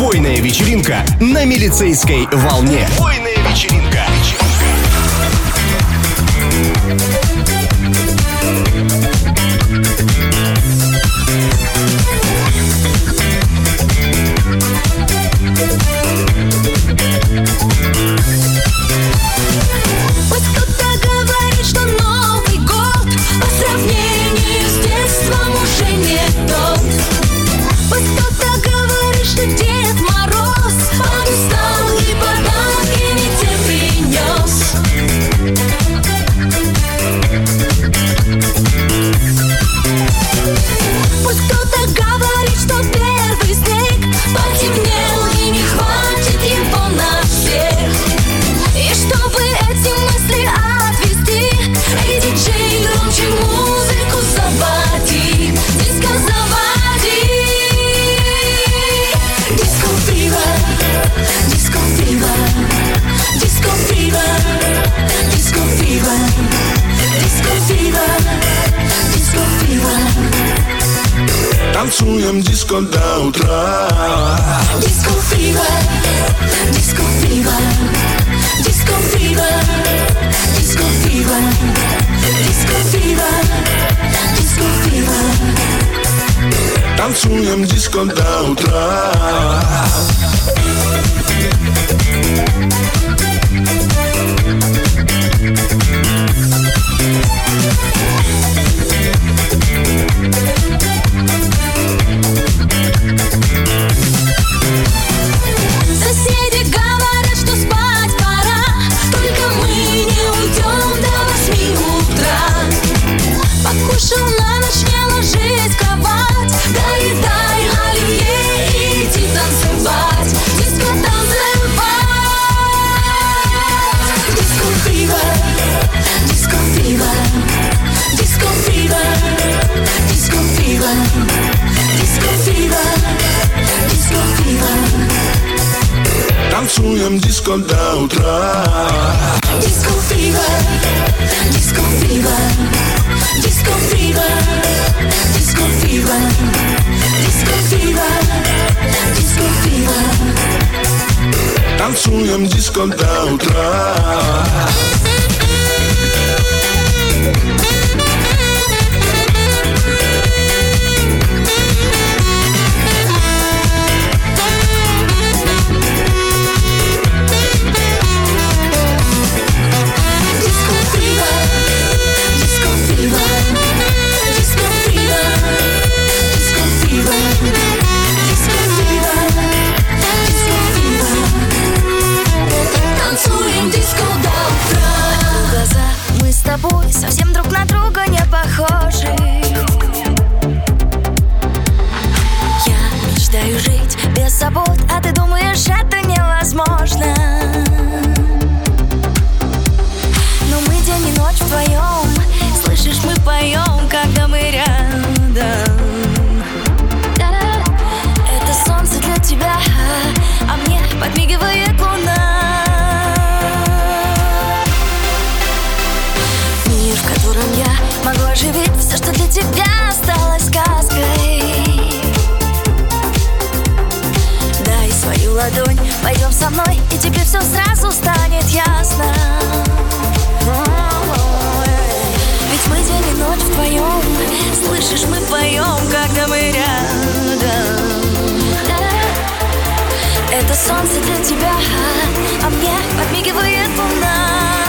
Убойная вечеринка на Милицейской волне. Убойная вечеринка. Танцуем диско до утра. Диско фива, диско фива, диско фива, диско фива, диско фива, диско фива. Танцуем диско до утра. Соседи говорят, что спать пора, только мы не уйдем до 8 утра. Покушал на ночь, не ложись в кровать, доедай оливье и иди танцевать. Диско танцевать. Диско фива, диско фива, диско фива, диско фива, диско фива, диско фива. Танцуем диско до утра. Диско фива, диско фива, диско фива, диско фива, диско фива, диско фива. Танцуем диско до утра. С тобой совсем друг на друга не похожи. Я мечтаю жить без забот, а ты думаешь, это невозможно. Но мы день и ночь вдвоем, слышишь, мы поем, когда мы рядом. Это солнце для тебя, а мне подмигивает луна. В котором я могу оживить все, что для тебя осталось сказкой. Дай свою ладонь, пойдем со мной, и тебе все сразу станет ясно. Ведь мы день и ночь вдвоем, слышишь, мы поем, когда мы рядом. Это солнце для тебя, а мне подмигивает луна.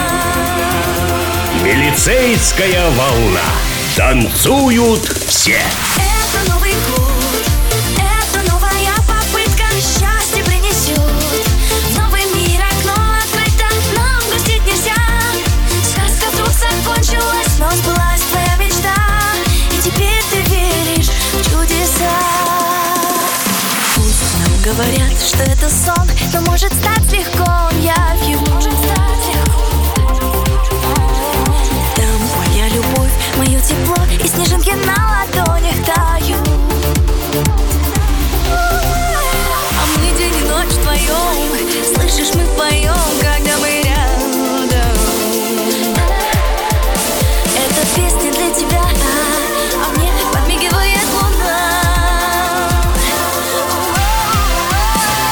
Милицейская волна. Танцуют все. Это Новый год, это новая попытка, счастье принесет. Новый мир, окно открыто, нам грустить нельзя. Сказка вдруг закончилась, но сбылась твоя мечта, и теперь ты веришь в чудеса. Пусть нам говорят, что это сон, но может стать легко явью. Любовь, мое тепло и снежинки на ладонях тают. А мы день и ночь вдвоем, слышишь, мы поем, когда мы рядом. Эта песня для тебя, а мне подмигивает луна.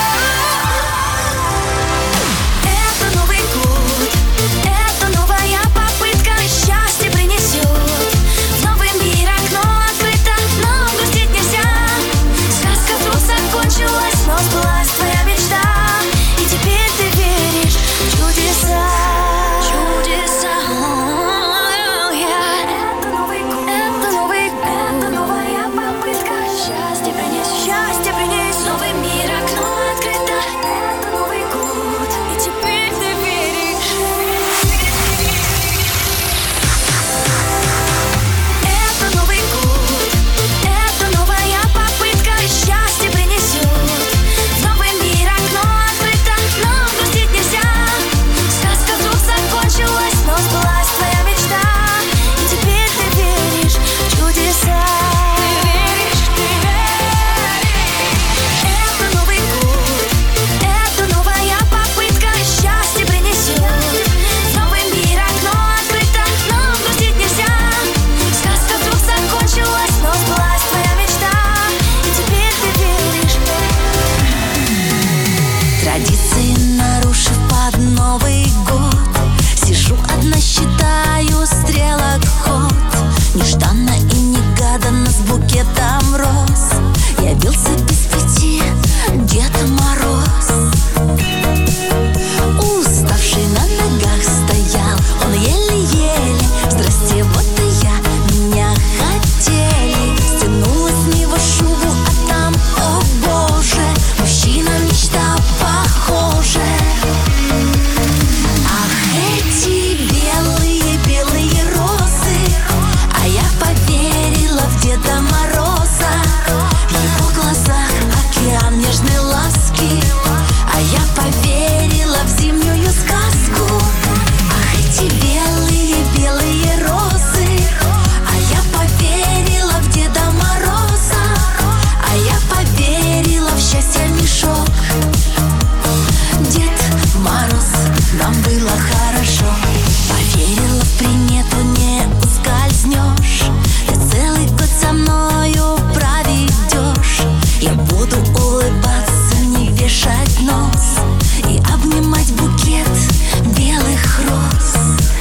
Я буду улыбаться, не вешать нос и обнимать букет белых роз.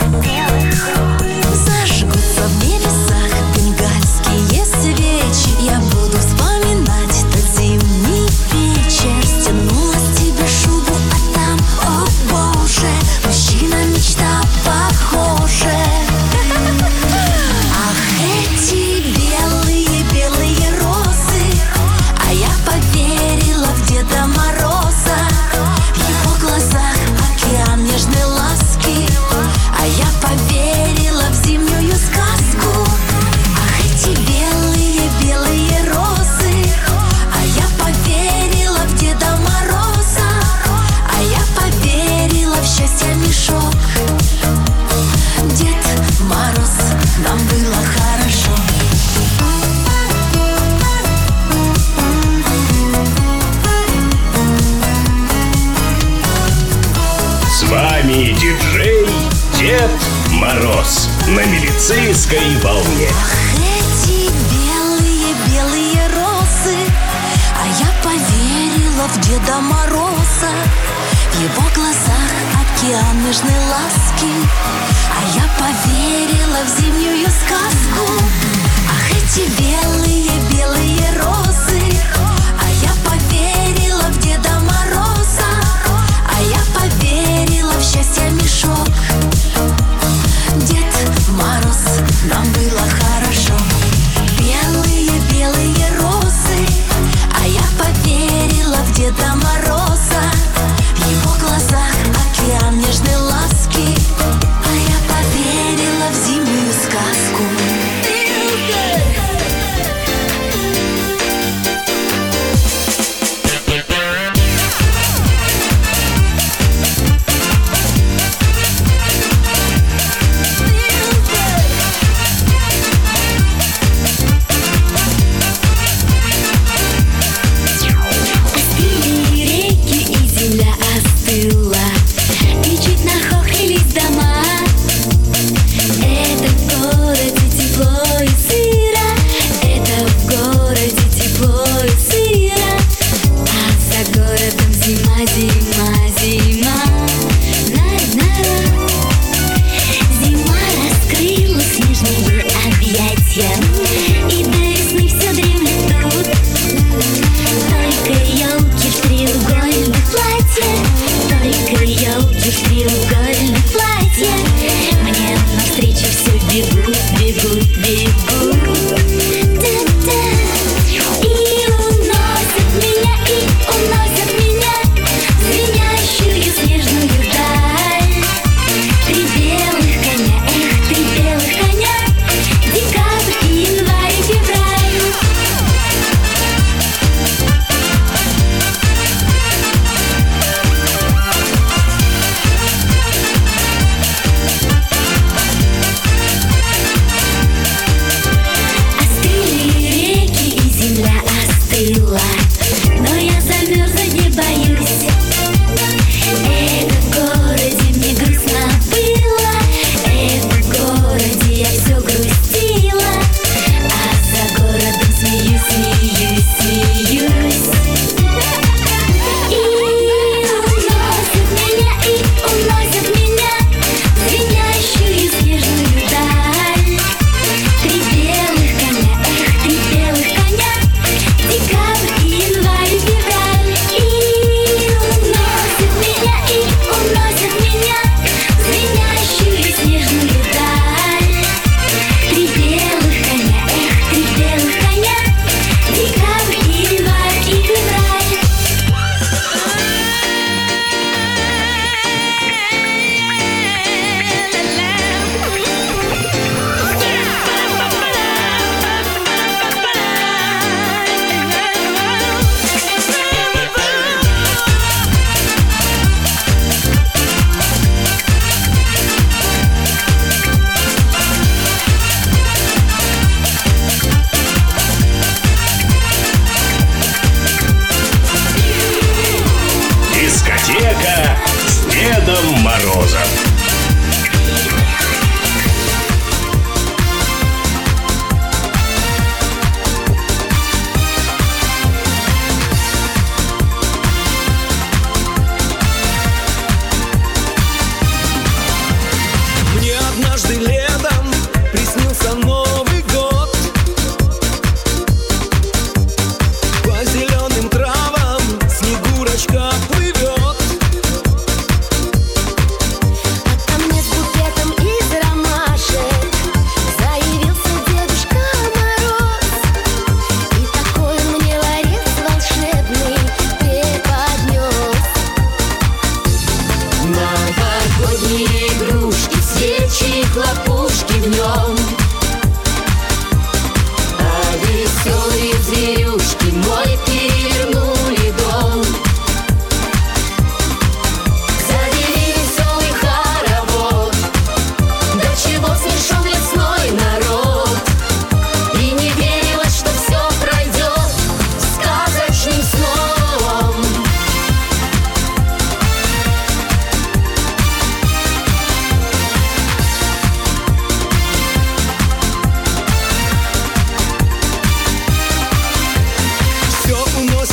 Зажгутся в небесах бенгальские свечи. Я буду вспоминать тот зимний вечер. Стянула с тебя шубу, а там, о боже, мужчина, мечта похоже. Ах, эти белые розы, а я поверила в Деда Мороза. В его глазах океан нежной ласки, а я поверила в зимнюю сказку. Ах, эти белые розы, а я поверила в Деда Мороза, а я поверила в счастье мешок. Дед Мороз, нам было хорошо. С вами диджей Дед Мороз на Милицейской волне. Ах, эти белые розы, а я поверила в Деда Мороза. В его глазах океан нежной ласки, а я поверила в зимнюю сказку. Ах, эти белые розы, а я поверила в Деда Мороза, а я поверила в счастье мешок. Дед Мороз, нам было хорошо. Белые розы, а я поверила в Деда Мороза. В его глазах океан нежной ласки, а я поверила в зимнюю сказку.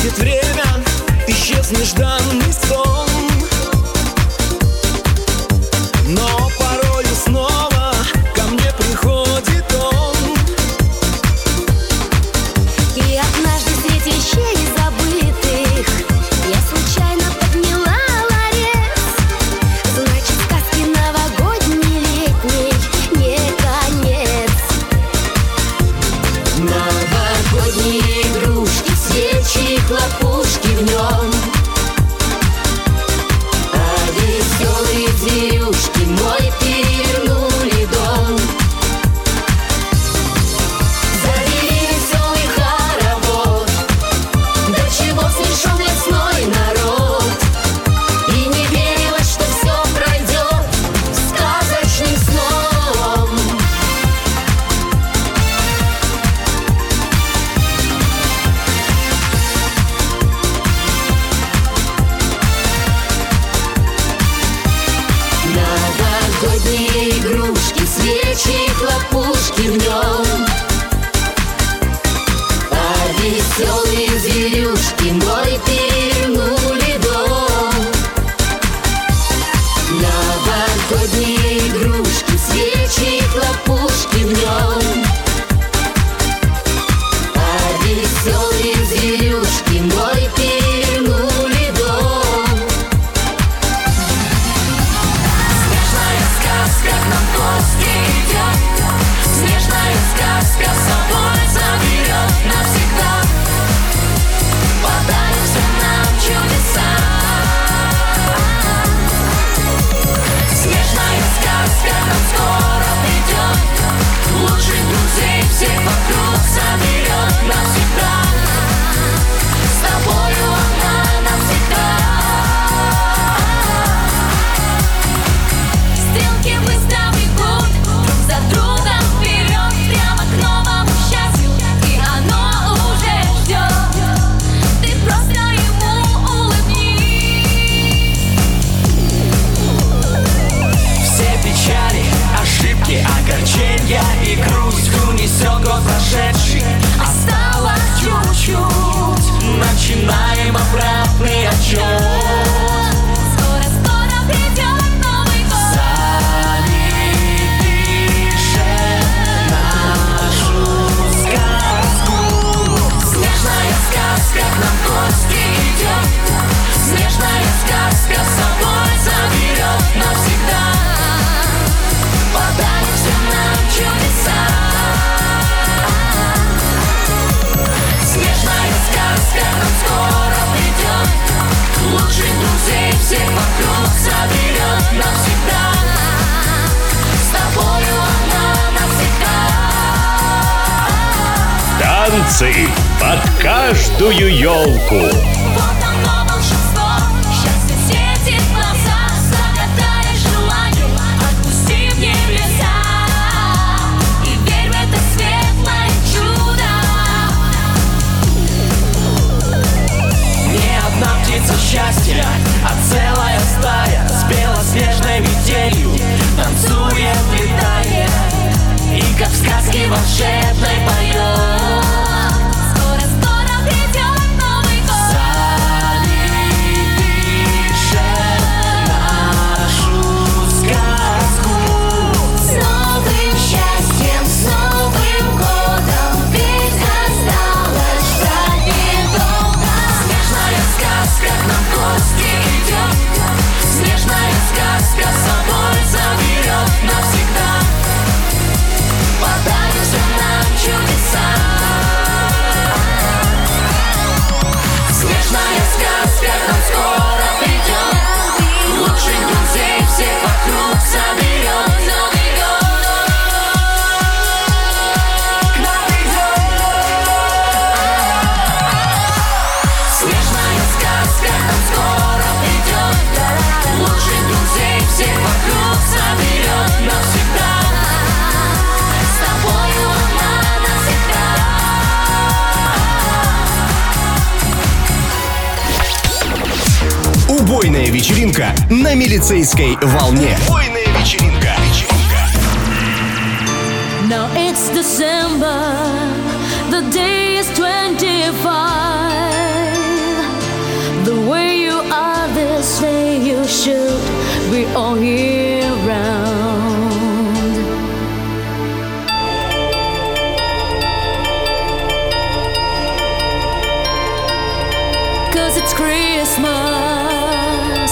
Уходит время, исчез нежданный сон, но порою снова ко мне приходит он. И однажды среди вещей забытых я случайно подняла ларец. Значит, сказки новогодней летней не конец. Новогодние игрушки, свечи, хлопушки в нем, а веселые зверюшки мой перевернули дом. Завели веселый хоровод, до чего смешон лесной народ. И не верилось, что все пройдет сказочным сном. Новогодние игрушки, свечи, хлопушки в нем, а веселые зверюшки мой перевернули дом. Новогодние игрушки, свечи, хлопушки в нем, а веселые зверюшки мой перевернули дом. Снежная сказка к нам в гости идет, снежная сказка с собой заберет навсегда, подарит всем нам чудеса. Снежная сказка к нам скоро придет, лучших друзей всех вокруг соберет навсегда. С тобою она навсегда. Стрелки быстро бегут друг за другом вперед, прямо к новому счастью, и оно уже ждет. Ты просто ему улыбнись. Все печали, ошибки, огорчения и грусть унесет год прошедший. Осталось чуть-чуть, Начинаем обратный отчет. скоро-скоро придет Новый год. Сами пишем нашу сказку. Снежная сказка к нам в гости идет, снежная сказка с собой заберет навсегда, подарит всем нам чудеса. Снежная сказка к нам скоро придет, лучших друзей всех вокруг соберет навсегда. С тобою она навсегда. Танцы под каждую елку. Вот оно волшебство, счастье светит в глаза. Загадай желание, отпусти в небеса, и верь в это светлое чудо. Не одна птица счастья, а целая стая с белоснежной метелью танцует, летает, и как в сказке волшебной поет. Скоро-скоро придет Новый год. Сами пишем нашу сказку. С новым счастьем, с Новым годом, ведь осталось ждать недолго. Снежная сказка к нам в гости идет, снежная сказка с собой заберет навсегда, подарит всем нам чудеса. Снежная сказка к нам скоро придет, лучших друзей всех вокруг соберет. Новый год к нам придет. Снежная сказка к нам скоро придет, лучших друзей всех вокруг соберет навсегда. С тобою она навсегда. Убойная вечеринка на милицейской волне. Убойная вечеринка. Now it's December, the day is 25. we're all year round. 'Cause it's Christmas.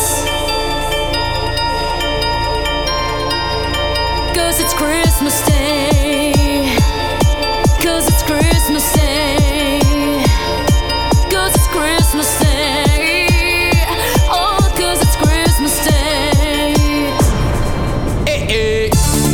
'Cause it's Christmas Day. 'Cause it's Christmas Day. 'Cause it's Christmas Day. Oh, 'cause it's Christmas Day. Hey, hey.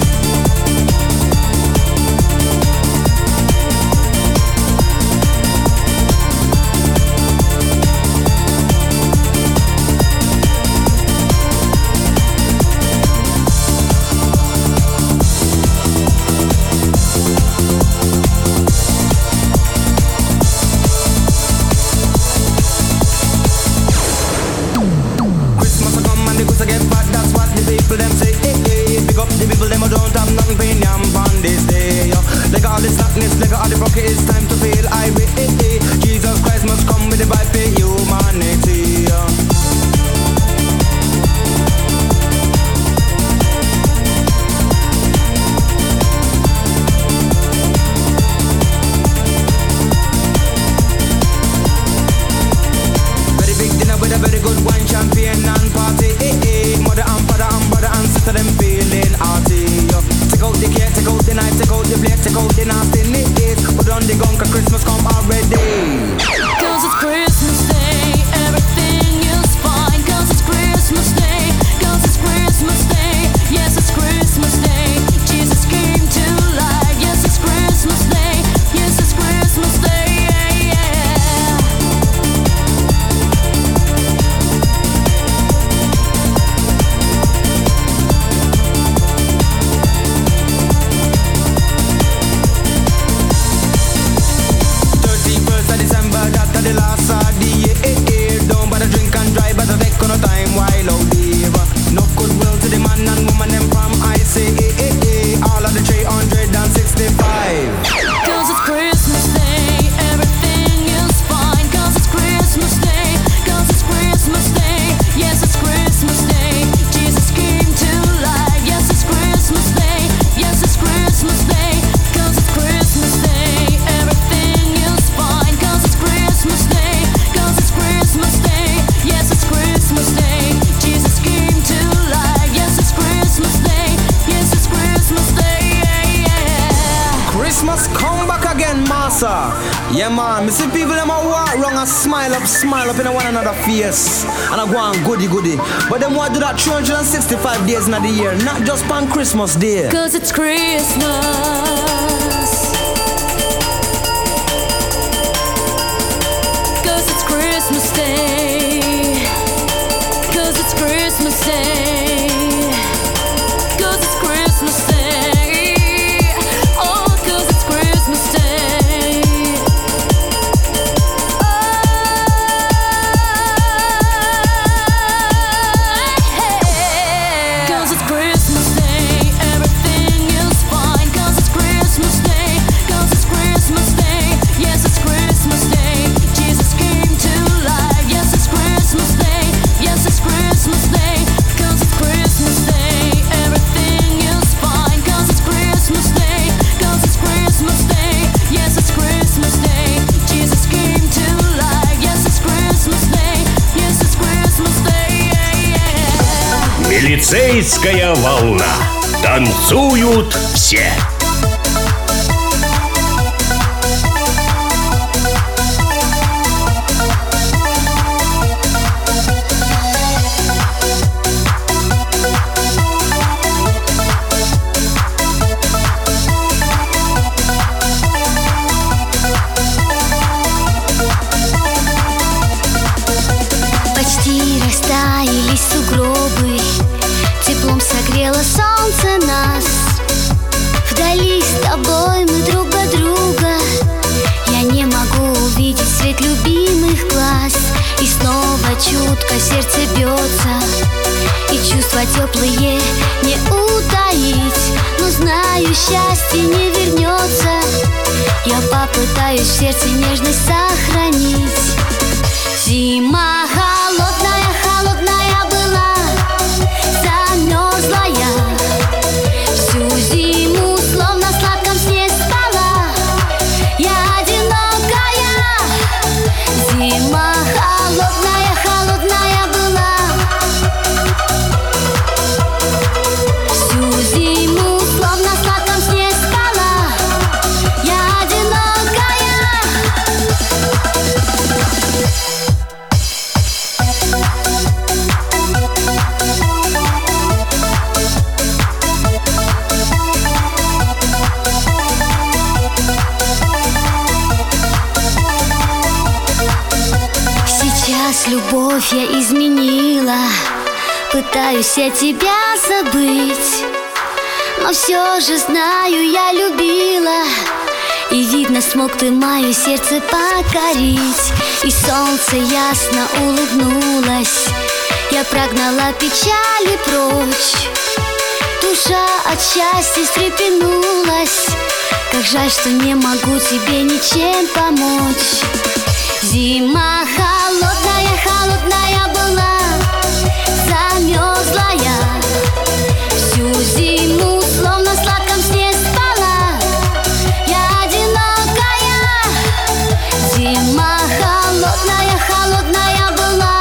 People them say, hey, hey, pick up the people them who don't have nothing for yam on this day. Yo. Like all the slackness, like all the broken, it's time to feel irate. Hey, hey. Jesus Christ must come with the vibe for humanity. Yo. Very big dinner with a very good wine, champagne and party. Hey, hey. Mother and father and brother and sister them feeling arty. Yo. Take out the cake, take out the knife, take out the plate, take out the nastiness. Put on the gun 'cause Christmas come already. 'Cause it's Christmas Day, everything is fine. 'Cause it's Christmas Day, 'cause it's Christmas Day. Yes, it's Christmas Day. Jesus came to life. Yes, it's Christmas Day. Yes, it's Christmas Day. Yeah, yeah. December, that's the last of the year. Don't bother drink and drive, but I take no time while out live. No goodwill to the man and woman them from I say, all of the 365. 'Cause it's Christmas Day, everything is fine. 'Cause it's Christmas Day, 'cause it's Christmas Day. Yes, it's Christmas Day. Jesus came to life. Yes, it's Christmas Day. Yes, it's Christmas Day. 'Cause it's Christmas Day, everything is fine. 'Cause it's Christmas Day, 'cause it's Christmas Day. Yes, it's Christmas Day. Jesus came to life. Yes, it's Christmas Day. Yes, it's Christmas Day. Yeah, yeah. Christmas come back again, massa. Yeah, man. Me see people them a walk wrong and smile up in one another face. And I go on goody. But them want to do that 365 days in the year, not just on Christmas Day. 'Cause it's Christmas. 'Cause it's Christmas Day. 'Cause it's Christmas Day. 'Cause it's Christmas Day. Oh, 'cause it's Christmas Day. Oh, hey. 'Cause it's Christmas Day, everything is fine. 'Cause it's Christmas Day, 'cause it's Christmas Day. Yes, it's Christmas Day. Jesus came to life. Yes, it's Christmas Day. Yes, it's Christmas Day. 'Cause it's Christmas Day, everything is fine. 'Cause it's Christmas Day, 'cause it's Christmas Day. Yes, it's Christmas Day. Jesus came to life. Yes, it's Christmas Day. Yes, it's Christmas Day. Yeah, yeah. Милицейская волна. Танцуют все. Почти растаяли сугробы, теплом согрело солнце нас. Вдали с тобой мы друг от друга. Я не могу увидеть свет любимых глаз. И снова чутко сердце бьется, и чувства теплые не утаить. Но знаю, счастье не вернется. Я попытаюсь в сердце нежность сохранить. Зима холодная, холодная была, холодная, холодная была. Всю зиму словно в сладком сне спала. Я одинокая. Сейчас любовь я изменила, пытаюсь я тебя забыть, но все же знаю, я любила. И видно, смог ты мое сердце покорить. И солнце ясно улыбнулось, я прогнала печали прочь. Душа от счастья встрепенулась. Как жаль, что не могу тебе ничем помочь. Зима холодная, холодная была, замерзла я. Всю зиму словно в сладком сне спала. Я одинокая. Зима холодная, холодная была.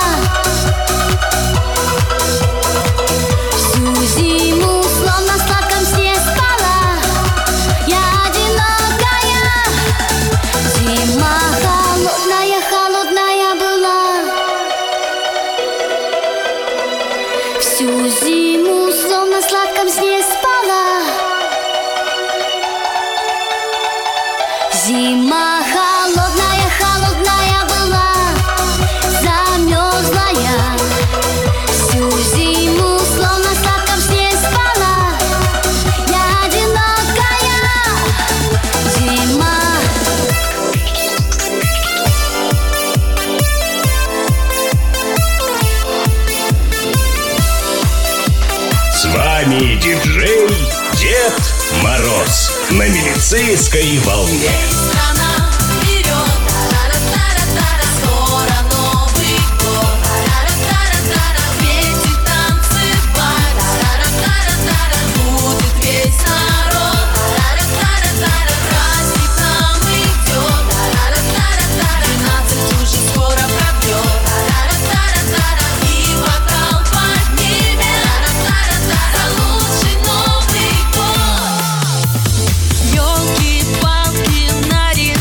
Всю зиму словно в сладком сне спала. Я одинокая. Зима холодная, холодная была. Всю зиму словно в сладком сне спала. Зима холодная, холодная была, замерзла я. Всю зиму словно в сладком сне спала. Я одинокая. Зима. С вами диджей Дед Мороз на Милицейской волне. Страна вперед, тара-тара-тара, скоро Новый год, тара-тара-тара, вместе танцевать, тара-тара-тара, будет весь народ, тара-тара-тара, праздник нам идет, тара-тара-тара, 12 уже скоро пробьет, тара-тара-тара, и бокал поднимем, тара-тара-тара, лучший Новый год. Ёлки-палки наряжать,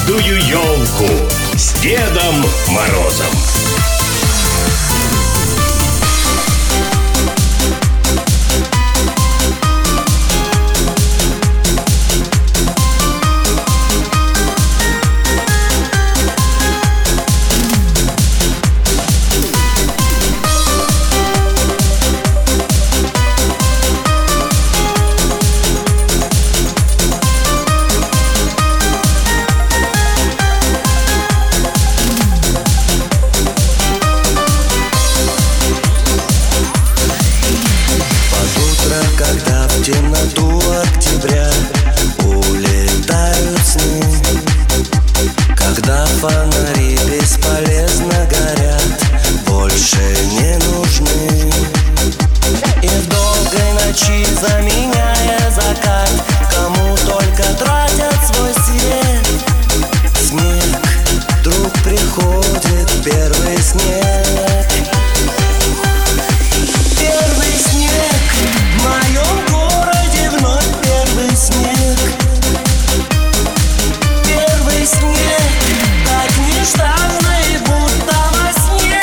каждую елку с Дедом Морозом. Когда в темноту октября улетают сны, когда фонари бесполезно горят, больше не нужны. И в долгой ночи, заменяя закат, кому только тратят свой свет, снег, вдруг приходит первый снег. Первый снег в моем городе, вновь первый снег. Первый снег, так нежданно и будто во сне.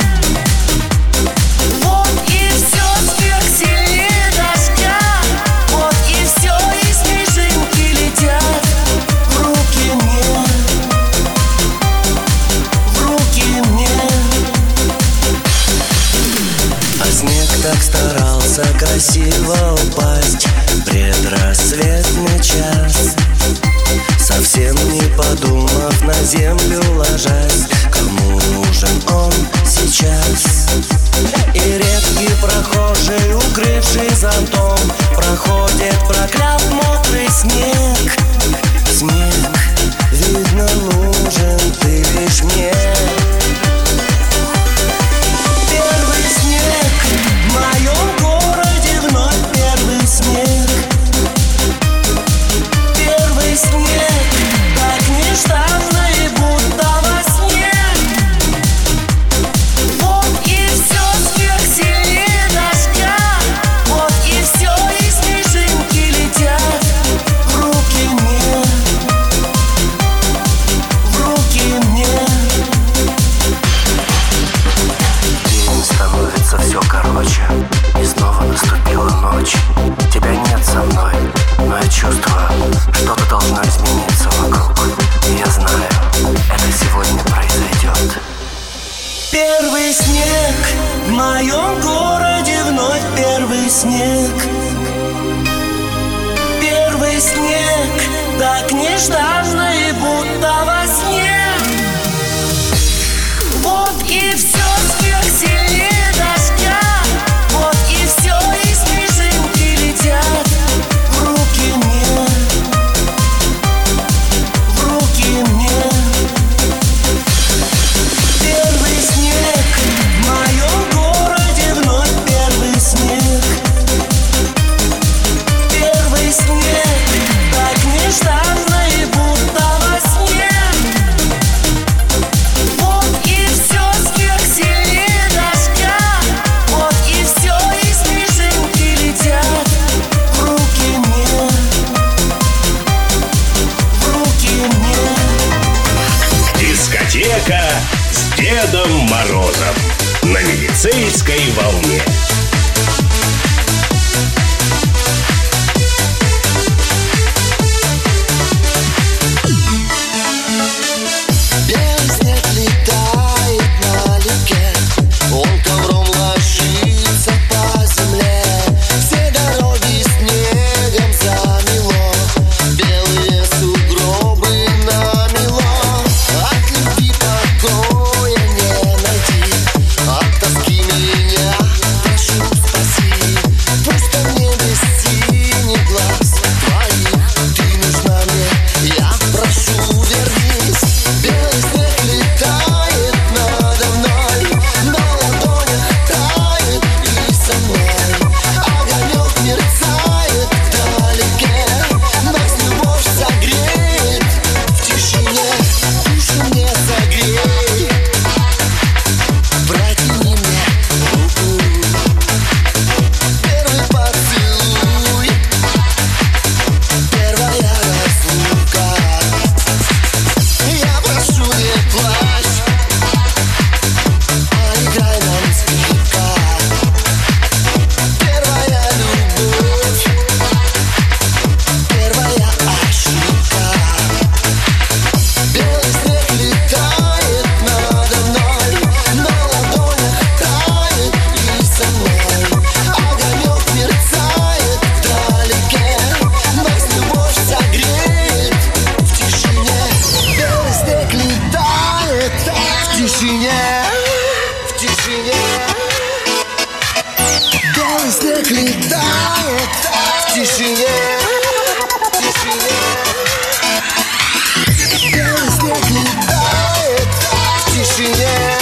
Вот и все сверхсильнее дождя, вот и все, и снежинки летят в руки мне, в руки мне. А снег так старался красиво упасть в предрассветный час, совсем не подумав, на землю ложась, кому нужен он сейчас. И редкий прохожий, укрывший зонтом, проходит, прокляв мокрый снег. Снег, видно, нужен ты лишь мне. Первый снег в моем городе, вновь первый снег. Первый снег, так нежданно и будто во сне. Вот и все сверхсильнее дождя, вот и все, и снежинки летят в руки мне, в руки мне. День становится все короче, и снова наступила ночь. Тебя нет со мной, но я чувствую, что-то должно измениться вокруг. И я знаю, это сегодня произойдет. Первый снег в моем городе, вновь первый снег. Первый снег, так нежданно и будто во сне. Вот и все сверхсильнее дождя, вот и все, и снежинки летят в руки мне, в руки мне. Первый снег в моем городе, вновь первый снег. Первый снег, так нежданно и будто во сне. Вот и все сверхсильнее дождя, вот и все, и снежинки летят в руки мне, в руки мне. Дискотека с Дедом Морозом на Милицейской волне. Белый снег летает налегке, он ковром ложится по земле. Все дороги снегом замело, белые сугробы намело. От любви покоя не найти, от тоски меня снег летает в тишине. Белый снег летает в тишине.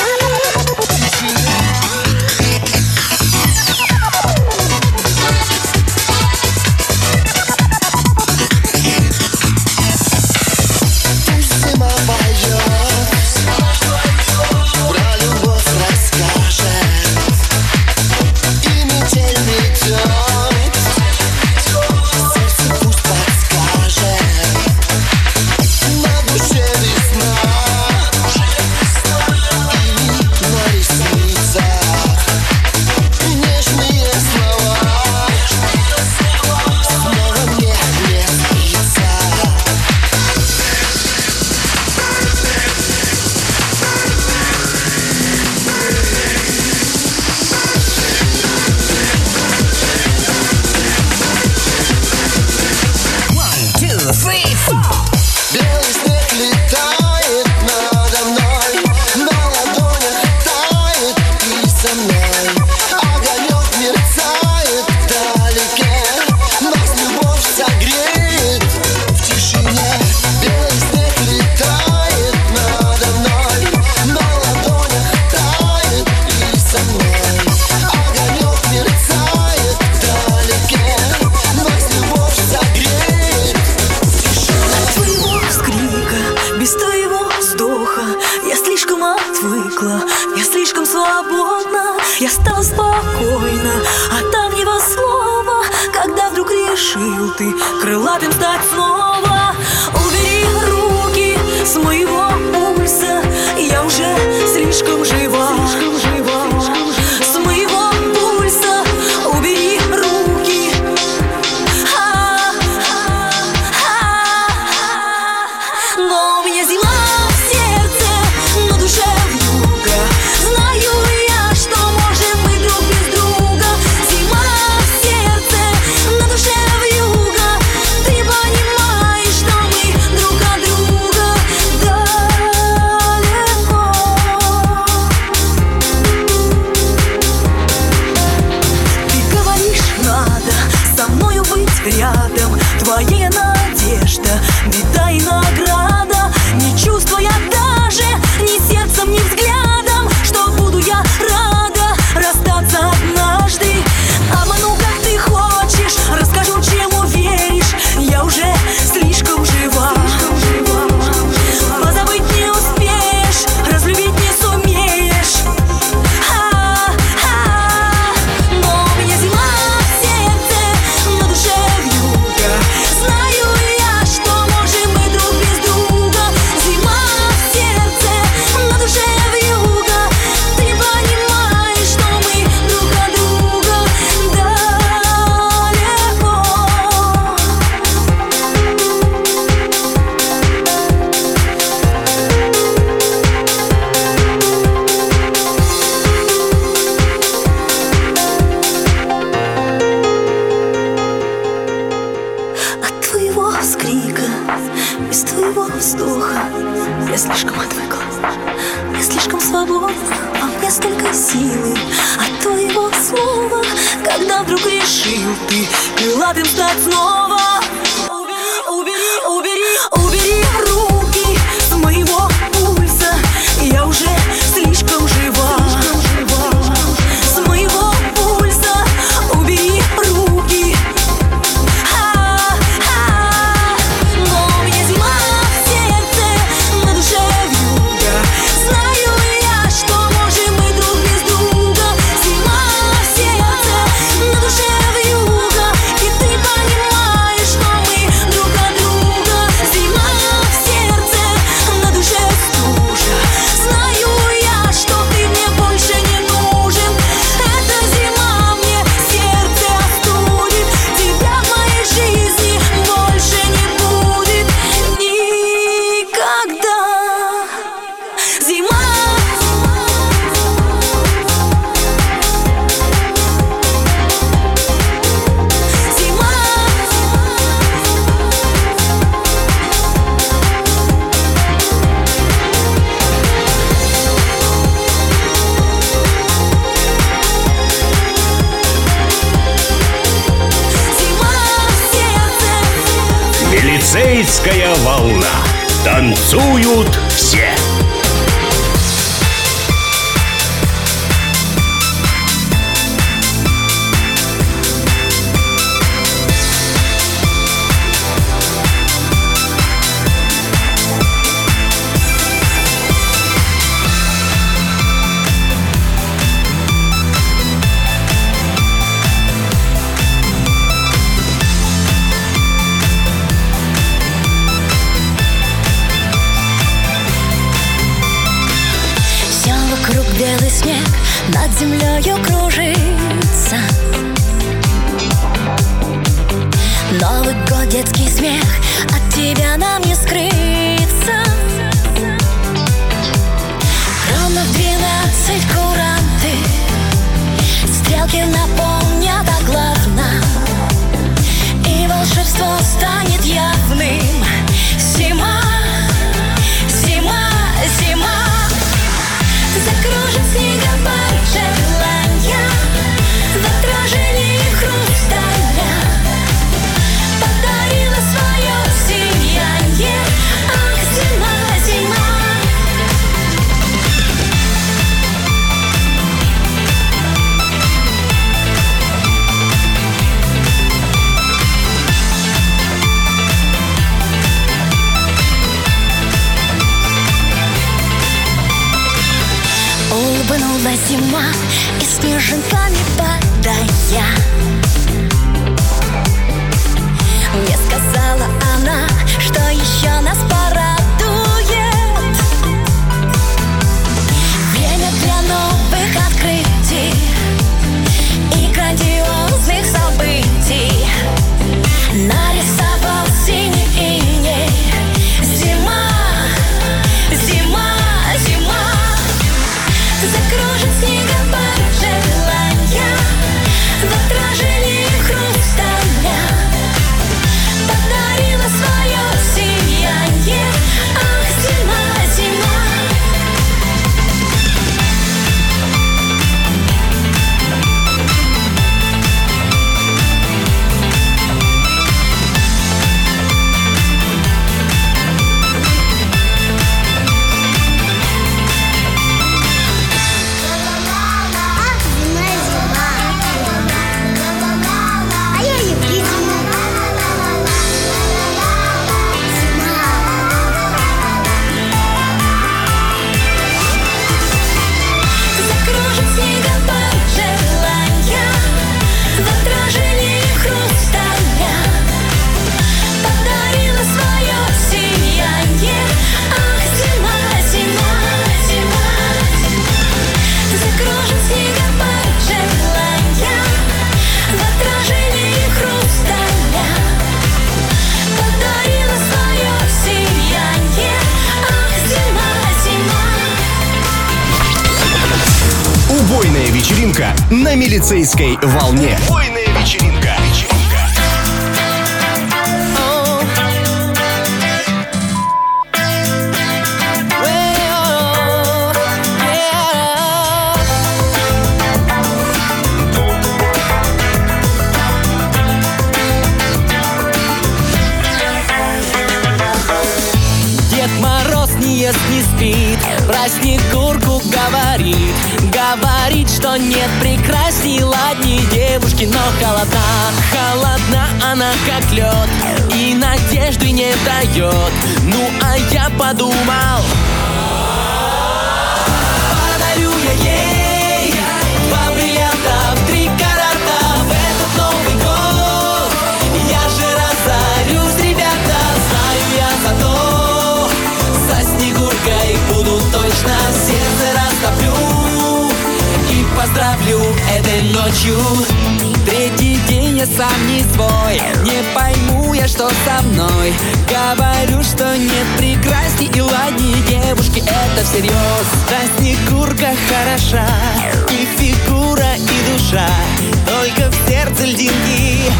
Я слишком свободна, я стала спокойна, а там его слова, когда вдруг решил ты крылатым стать снова. Убери руки с моего пульса, я уже слишком жива. С моего пульса убери руки. Но у меня зима в сердце, на душе вьюга. Знаю я, что можем мы друг без друга. Зима в сердце, на душе вьюга. Ты понимаешь, что мы друг от друга далеко. Ты говоришь, надо со мною быть рядом. Твоя надежда, беда и награда. Не чувствуя даже ни сердцем, ни взглядом, что буду я рада расстаться однажды. Обману, как ты хочешь, расскажу, чему веришь. Я уже слишком жива. Позабыть не успеешь, разлюбить не сумеешь. Но у меня зима в сердце, на душе вьюга. Знаю я, что можем мы друг без друга. Зима в сердце, на душе вьюга. Ты понимаешь, что мы друг от друга далеко. От твоего вскрика, без твоего вздоха я слишком отвыкла, я слишком свободна, во мне столько силы. От твоего слова, когда вдруг решил ты крылатым стать снова. Убери руки с моего пульса, я уже слишком жива. С моего пульса убери руки. Но у меня зима в сердце, на душе вьюга. Знаю я, что можем мы друг без друга. Зима в сердце, на душе вьюга. И ты понимаешь, Милицейская волна. Танцуют все. Белый снег над землею кружится. Новый год, детский смех, от тебя нам не скрыться. Ровно в 12 куранты, стрелки напомнят о главном, и волшебство станет явным. Зима, зима, зима. Закружит снегопад желания в отражении хрусталя. Подарила свое сияние. Ах, зима, зима. Улыбнулась зима и снежинками падая. Мне сказала она, что еще нас порадует. Время для новых открытий и грандиозных событий. Нарисовал синий иней. Зима, зима, зима. Закружит снегопад желания в отражении хрусталя. Подарила свое сияние. Ах, зима, зима. Закружит снегопад желания в отражении хрусталя. Подарила свое сияние. Ах, зима, зима, зима. Закружит снегопад желания в отражении хрусталя. Подарила свое сияние. Ах, зима, зима. Убойная вечеринка на милицейской волне. Убойная вечеринка. Дед Мороз не ест, не спит, про Снегурку говорит. Говорит, что нет прекрасней, ладней девушки, но холодна. Холодна она, как лед, и надежды не дает. Ну, а я подумал, подарю я ей 2 бриллианта в 3 карата в этот Новый год. Я же разорюсь, ребята, знаю я зато. За Снегуркой буду точно, сердце растоплю и поздравлю этой ночью. Третий день я сам не свой, не пойму я, что со мной. Говорю, что нет прекрасней и ладней девушки, это всерьез. Да, Снегурка хороша, и фигура, и душа, только в сердце льдинки.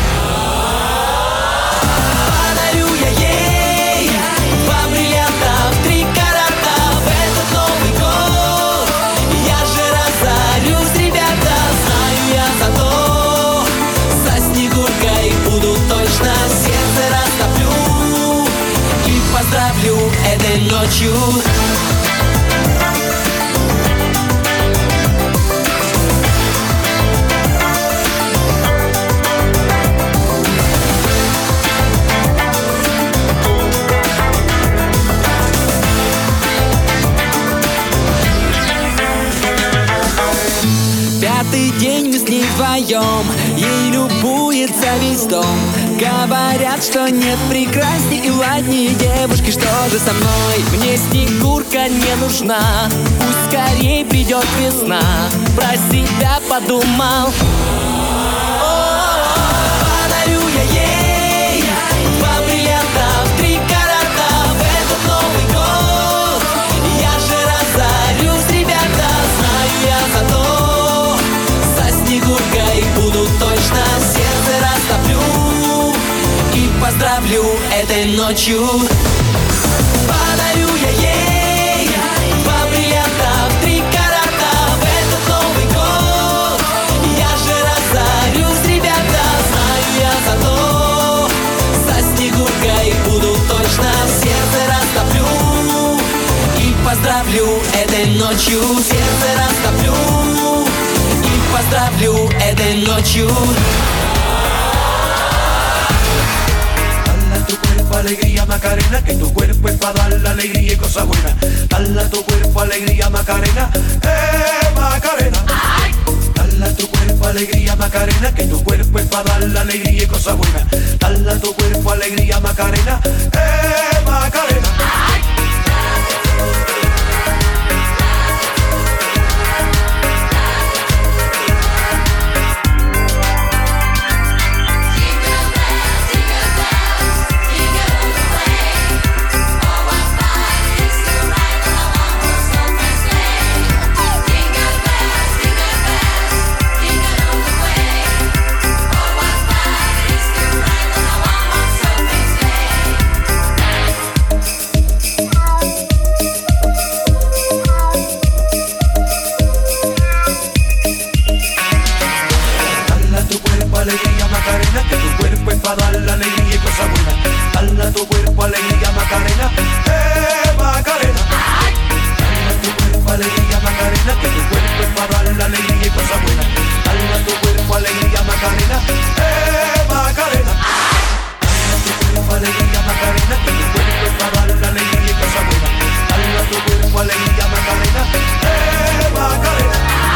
Подарю я ей 2 бриллианта в 3 карата в этот Новый год. Я же разорюсь, ребята, знаю я зато. За Снегуркой буду точно, сердце растоплю ночью. Пятый день мы с ней вдвоем, ей любуется весь дом. Говорят, что нет прекрасней и ладнее девушки. Что же со мной? Мне Снегурка не нужна. Пусть скорей придет весна. Про себя подумал. Подарю я ей 2 бриллианта в 3 карата в этот Новый год. Я же разорюсь, ребята, знаю я зато. Снегуркой буду точно, сердце растоплю и поздравлю этой ночью. Подарю я ей 2 бриллианта в 3 карата в этот Новый год. Я же разорюсь, ребята, знаю я зато. Со Снегуркой буду точно, сердце растоплю и поздравлю этой ночью. Сердце растоплю, поздравлю этой ночью. Dale a tu cuerpo alegría Macarena, que tu cuerpo es para dar la alegría y cosas buenas. Dale a tu cuerpo alegría Macarena, Macarena. Dale a tu cuerpo alegría Macarena, que tu cuerpo es para dar la alegría y cosas buenas. Dale a tu cuerpo alegría Macarena, Macarena. Alegría Macarena, que tu cuerpo es para dar la alegría y cosas buenas. Dale a tu cuerpo alegría Macarena, Macarena. Dale a tu cuerpo alegría Macarena, que tu cuerpo es para dar la alegría y cosas buenas. Dale a tu cuerpo alegría Macarena, Macarena. Dale a tu cuerpo alegría Macarena, que tu cuerpo es para dar la alegría y cosas buenas. Dale a tu cuerpo alegría Macarena, Macarena.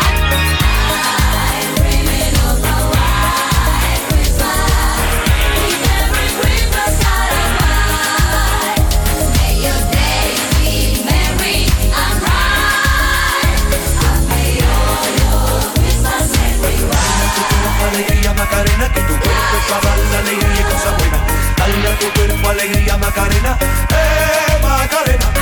Alegría Macarena, que tu cuerpo es para dar la alegría y cosas buenas. Dale a tu cuerpo alegría Macarena, Macarena.